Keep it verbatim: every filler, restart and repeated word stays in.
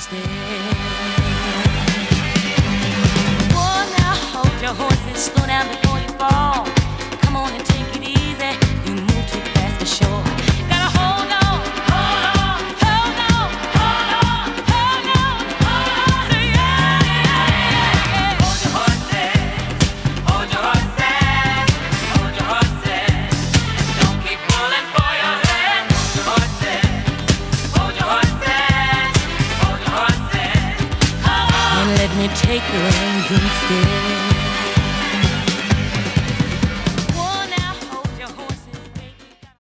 instead. Oh, now hold your horses, slow down before you fall. Come on and take it easy. You move too fast for sure. Gotta hold on, hold on, hold on, hold on, hold on, hold on. Say yeah, yeah, yeah, yeah. Hold your horses, hold your horses, hold your horses. Don't keep pulling for your head. Hold your horses, hold your horses, hold your horses. Come on. And let me take the reins instead.